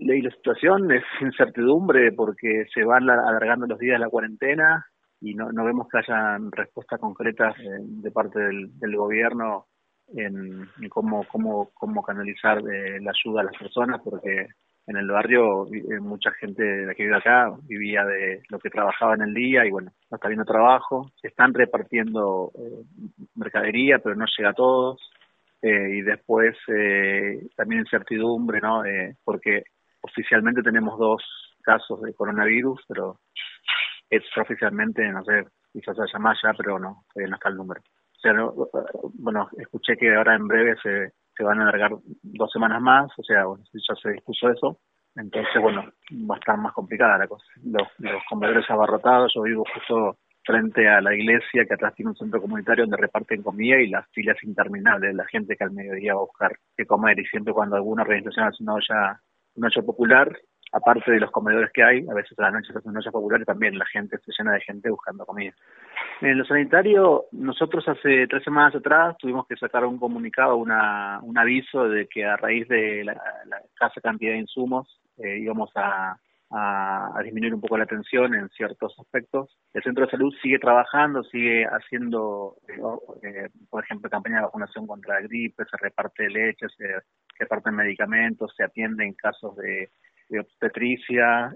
Y la situación es incertidumbre porque se van alargando los días de la cuarentena y no vemos que haya respuestas concretas de parte del gobierno en cómo canalizar la ayuda a las personas, porque en el barrio mucha gente de la que vive acá vivía de lo que trabajaba en el día y bueno, no está habiendo trabajo, se están repartiendo mercadería, pero no llega a todos. Y después también incertidumbre, ¿no? Porque oficialmente tenemos 2 casos de coronavirus, pero extraoficialmente, no sé, quizás haya más ya, pero no, todavía no está el número. O sea, bueno, escuché que ahora en breve se van a alargar 2 semanas más, o sea, bueno, ya se dispuso eso, entonces, bueno, va a estar más complicada la cosa. Los comedores abarrotados, yo vivo justo frente a la iglesia, que atrás tiene un centro comunitario donde reparten comida y las filas interminables, la gente que al mediodía va a buscar qué comer, y siempre cuando alguna organización hace una olla popular, aparte de los comedores que hay, a veces a la noche se hace una olla popular y también la gente se llena de gente buscando comida. En lo sanitario, nosotros hace 3 semanas atrás tuvimos que sacar un comunicado, un aviso de que a raíz de la escasa cantidad de insumos íbamos a disminuir un poco la atención en ciertos aspectos. El centro de salud sigue trabajando, sigue haciendo, por ejemplo, campaña de vacunación contra la gripe, se reparte leche, se reparten medicamentos, se atienden casos de obstetricia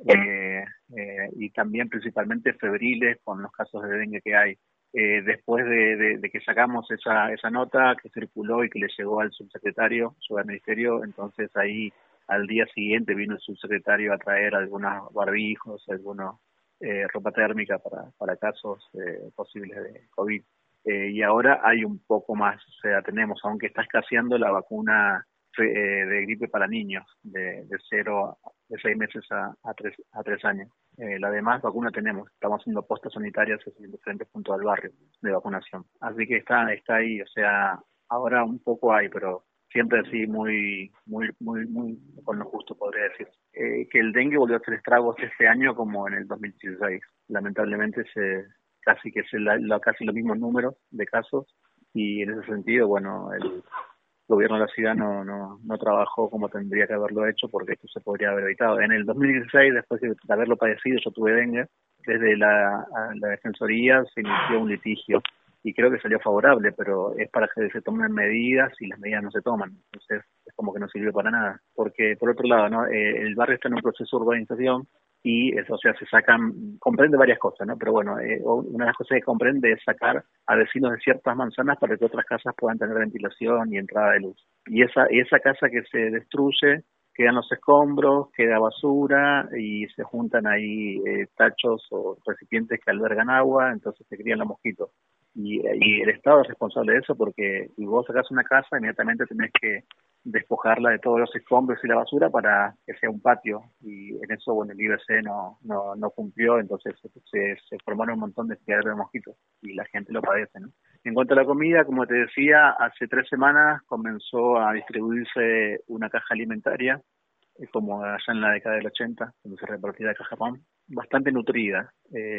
y también principalmente febriles con los casos de dengue que hay. Después de que sacamos esa nota que circuló y que le llegó al subsecretario, llegó al ministerio, entonces ahí al día siguiente vino el subsecretario a traer algunos barbijos, algunos ropa térmica para casos posibles de COVID. Y ahora hay un poco más, o sea, tenemos, aunque está escaseando la vacuna de gripe para niños de 6 meses a 3 años. La demás vacuna tenemos, estamos haciendo postas sanitarias en diferentes puntos del barrio de vacunación. Así que está ahí, o sea, ahora un poco hay, pero siempre así muy con lo justo, podría decir. Que el dengue volvió a hacer estragos este año como en el 2016. Lamentablemente casi los mismos números de casos, y en ese sentido, bueno, el gobierno de la ciudad no trabajó como tendría que haberlo hecho, porque esto se podría haber evitado. En el 2016, después de haberlo padecido, yo tuve dengue, desde la Defensoría se inició un litigio y creo que salió favorable, pero es para que se tomen medidas y las medidas no se toman. Entonces es como que no sirvió para nada. Porque por otro lado, ¿no? El barrio está en un proceso de urbanización y eso, o sea, comprende varias cosas, ¿no? Pero bueno, una de las cosas que comprende es sacar a vecinos de ciertas manzanas para que otras casas puedan tener ventilación y entrada de luz. Y esa casa que se destruye, quedan los escombros, queda basura y se juntan ahí tachos o recipientes que albergan agua, entonces se crían los mosquitos. Y el Estado es responsable de eso, porque si vos sacás una casa, inmediatamente tenés que despojarla de todos los escombros y la basura para que sea un patio, y en eso, bueno, el IBC no cumplió, entonces se formaron un montón de criaderos de mosquitos y la gente lo padece, ¿no? En cuanto a la comida, como te decía, hace 3 semanas comenzó a distribuirse una caja alimentaria, como allá en la década del 80, cuando se repartía la caja PAM, bastante nutrida,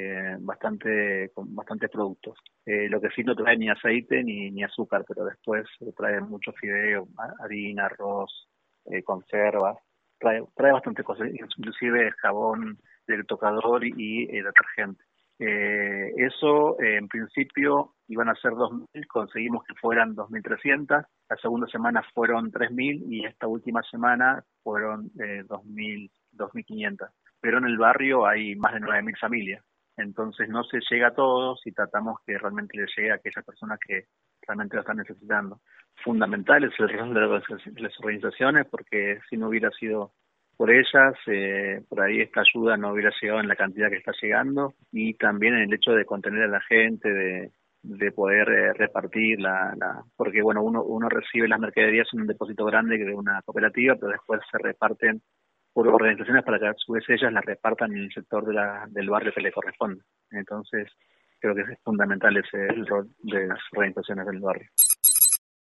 con bastantes productos. Lo que sí no trae ni aceite ni azúcar, pero después trae mucho fideo, harina, arroz, conservas, trae bastante cosas, inclusive jabón del tocador y detergente. Eso en principio iban a ser 2.000, conseguimos que fueran 2.300, la segunda semana fueron 3.000 y esta última semana fueron 2.500. Pero en el barrio hay más de 9.000 familias, entonces no se llega a todos y tratamos que realmente le llegue a aquellas personas que realmente lo están necesitando. Fundamental es el rol de las organizaciones, porque si no hubiera sido por ellas, por ahí esta ayuda no hubiera llegado en la cantidad que está llegando, y también en el hecho de contener a la gente, de poder repartir porque bueno, uno recibe las mercaderías en un depósito grande de una cooperativa, pero después se reparten por organizaciones para que a su vez ellas las repartan en el sector del barrio que le corresponde. Entonces creo que es fundamental el rol de las organizaciones del barrio.